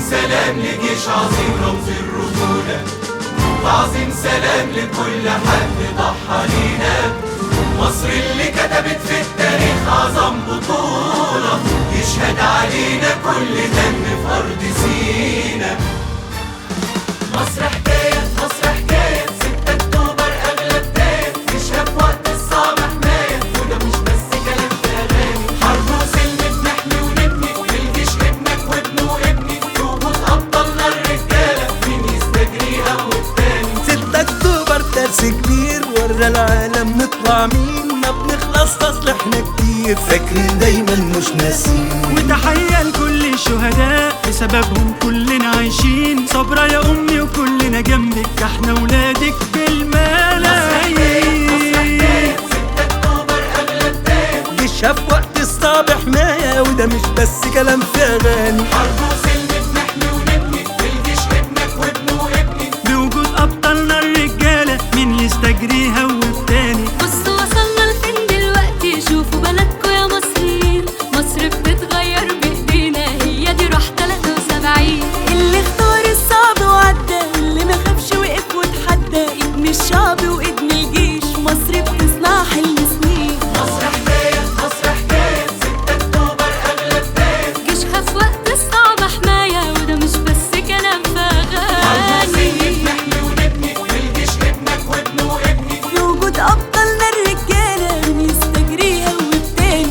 سلام لجيش عظيم رمز الرجولة، وعظيم سلام لكل حد ضحى لينا. مصر اللي كتبت في التاريخ أعظم بطولة، يشهد علينا كل دم في أرض سينا. مصر حكاية، مصر حكاية، 6 أكتوبر أغلى بداية، نشهد وقت الصعب حماية، وده مش بس كلام في أغاني. حرب وسلم بنحمي ونبني، والجيش ابنك وابنه وابني، وجود أبطالنا الرجالة مين يستجريها والتاني. 6 أكتوبر درس كبير ورا العالم نطلع مين، ما بنخلص اصل احنا كتير فاكرين دايما مش ناسين. وتحية لكل الشهداء بسببهم كلنا عايشين. صبرا يا امي وكلنا جنبك، احنا ولادك بالملايين. 6 أكتوبر أغلى بداية، جيشها في وقت الصعب حماية، وده مش بس كلام في اغاني. حرب وسلم بنحمي ونبني، والجيش ابنك وابنه وابني، بوجود ابطالنا الرجالة مين يستجريها والتاني. بصوا وصلنا لفين دلوقتي، شوفوا بلدكوا يا مصريين. مصر بتتغير بايدينا، هي دي روح 73. اللي اختار الصعب وعدى، اللي ما خافش وقف وتحدى، ايد من الشعب وايد من الجيش، مصر بتصنع حلم سنين. مصر حكاية، مصر حكاية، 6 أكتوبر أغلى بداية، جيشها في وقت الصعب حماية، وده مش بس كلام في أغاني. بنحمي ونبني، والجيش ابنك وابنه وابني، في وجود أبطالنا الرجالة مين يستجريها والتاني.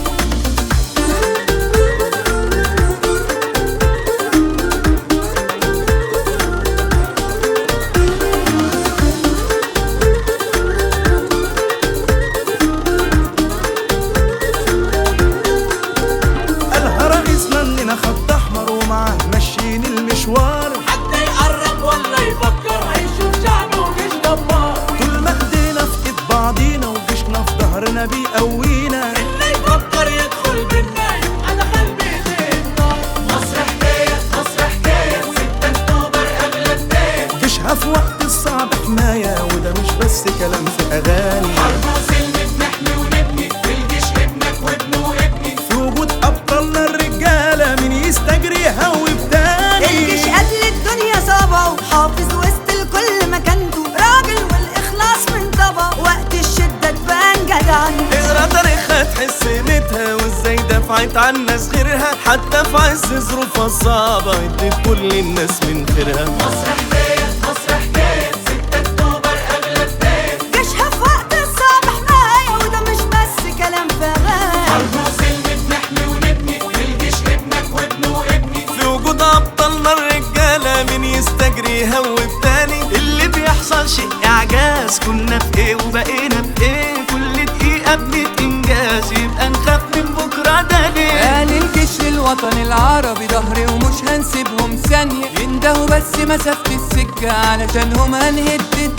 قالها رئيسنا اننا خط احمر ومعاه ماشيين المشوار. حتى يقرب ولا يفكر هيشوف شعبه وجيش جبار. طول ما ايدينا في ايد بعضينا وجيشنا في ظهرنا بيقوينا، اللي يفكر يدخل بينا يبقى دخل بإيديه النار. مصر حكاية، مصر حكاية، 6 أكتوبر أغلى بداية، جيشها في وقت الصعب حماية، وده مش بس كلام في اغاني. حرب وسلم بنحمي ونبني، والجيش ابنك وابنه وابني، في وجود ابطالنا الرجالة مين يستجريها وبتاني. الجيش قبل الدنيا صعبة، وحافظ وسط الكل مكانته، راجل والإخلاص من طبعه، وقت الشدة تبان جدعا. اقرا تاريخها تحس قيمتها، وازاي دفعت عن ناس غيرها، حتى في عز ظروفها الصعبة ادت كل الناس من خيرها. مصر حكاية، مصر حكاية، 6 أكتوبر أغلى بداية، جيشها في وقت الصعب حماية، وده مش بس كلام في أغاني. حرب وسلم بنحمي ونبني، والجيش ابنك وابنه وابني، في وجود ابطالنا الرجالة مين يستجريها وبتاني. اللي بيحصل شيء اعجاز، كنا في ايه وبقينا بايه، كل دقيقة بنت انجاز، يبقى نخاف من بكرة ده ليه. قال الجيش للوطن العربي ظهري ومش هنسيبهم ثانية، يندهوا بس مسافة السكة علشانهم هنهد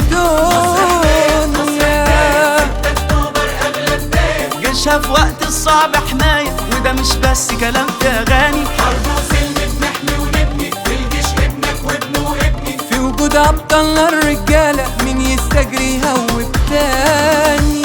الدنيا. 6 أكتوبر أغلى بداية، جيشها في وقت الصعب حماية، وده مش بس كلام في اغاني. حرب وسلم بنحمي ونبني، والجيش ابنك وابنه وابني، في وجود أبطالنا الرجالة مين يستجريها والتاني.